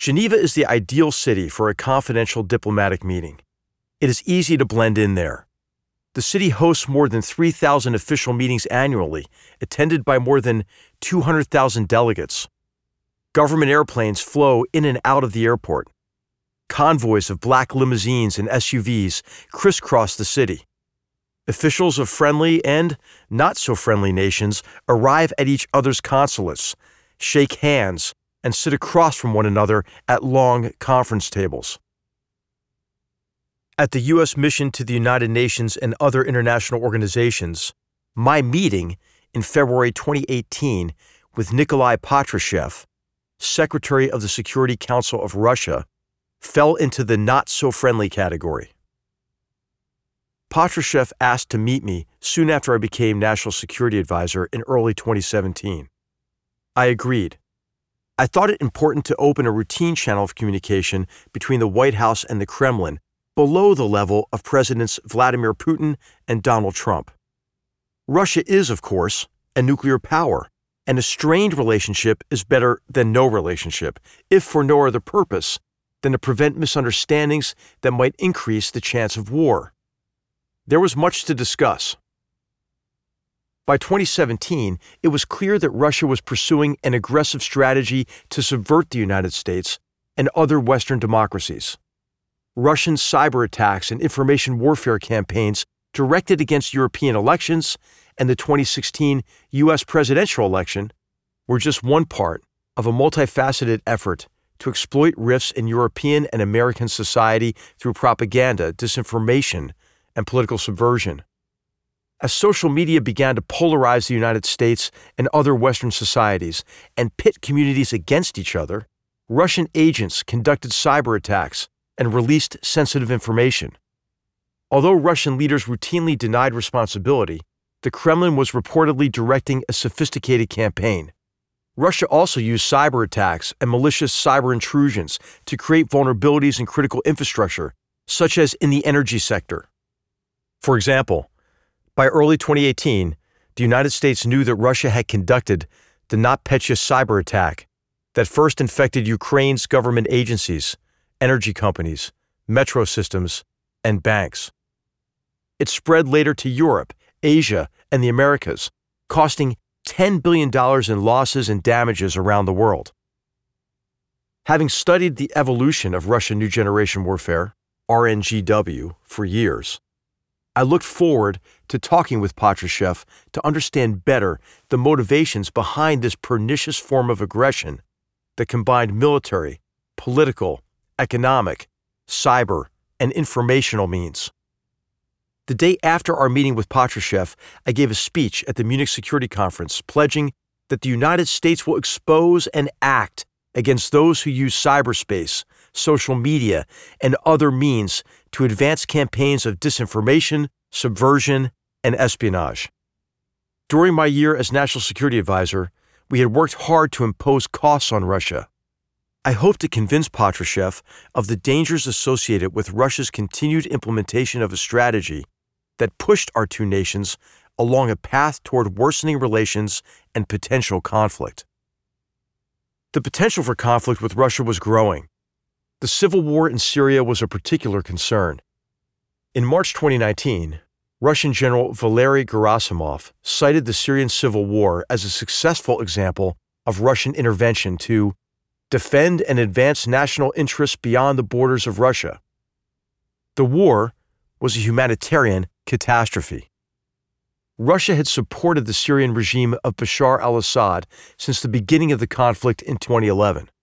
Geneva is the ideal city for a confidential diplomatic meeting. It is easy to blend in there. The city hosts more than 3,000 official meetings annually, attended by more than 200,000 delegates. Government airplanes flow in and out of the airport. Convoys of black limousines and SUVs crisscross the city. Officials of friendly and not-so-friendly nations arrive at each other's consulates, shake hands, and sit across from one another at long conference tables. At the U.S. mission to the United Nations and other international organizations, my meeting in February 2018 with Nikolai Patrushev, Secretary of the Security Council of Russia, fell into the not-so-friendly category. Patrushev asked to meet me soon after I became National Security Advisor in early 2017. I agreed. I thought it important to open a routine channel of communication between the White House and the Kremlin below the level of Presidents Vladimir Putin and Donald Trump. Russia is, of course, a nuclear power, and a strained relationship is better than no relationship, if for no other purpose than to prevent misunderstandings that might increase the chance of war. There was much to discuss. By 2017, it was clear that Russia was pursuing an aggressive strategy to subvert the United States and other Western democracies. Russian cyber attacks and information warfare campaigns directed against European elections and the 2016 U.S. presidential election were just one part of a multifaceted effort to exploit rifts in European and American society through propaganda, disinformation, and political subversion. As social media began to polarize the United States and other Western societies and pit communities against each other, Russian agents conducted cyber attacks and released sensitive information. Although Russian leaders routinely denied responsibility, the Kremlin was reportedly directing a sophisticated campaign. Russia also used cyber attacks and malicious cyber intrusions to create vulnerabilities in critical infrastructure, such as in the energy sector. For example, by early 2018, the United States knew that Russia had conducted the NotPetya cyber attack that first infected Ukraine's government agencies, energy companies, metro systems, and banks. It spread later to Europe, Asia, and the Americas, costing $10 billion in losses and damages around the world. Having studied the evolution of Russian New Generation Warfare, RNGW, for years, I looked forward to talking with Patrushev to understand better the motivations behind this pernicious form of aggression that combined military, political, economic, cyber, and informational means. The day after our meeting with Patrushev, I gave a speech at the Munich Security Conference pledging that the United States will expose and act against those who use cyberspace, social media, and other means to advance campaigns of disinformation, subversion, and espionage. During my year as National Security Advisor, we had worked hard to impose costs on Russia. I hope to convince Patrushev of the dangers associated with Russia's continued implementation of a strategy that pushed our two nations along a path toward worsening relations and potential conflict. The potential for conflict with Russia was growing. The civil war in Syria was a particular concern. In March 2019, Russian General Valery Gerasimov cited the Syrian civil war as a successful example of Russian intervention to defend and advance national interests beyond the borders of Russia. The war was a humanitarian catastrophe. Russia had supported the Syrian regime of Bashar al-Assad since the beginning of the conflict in 2011.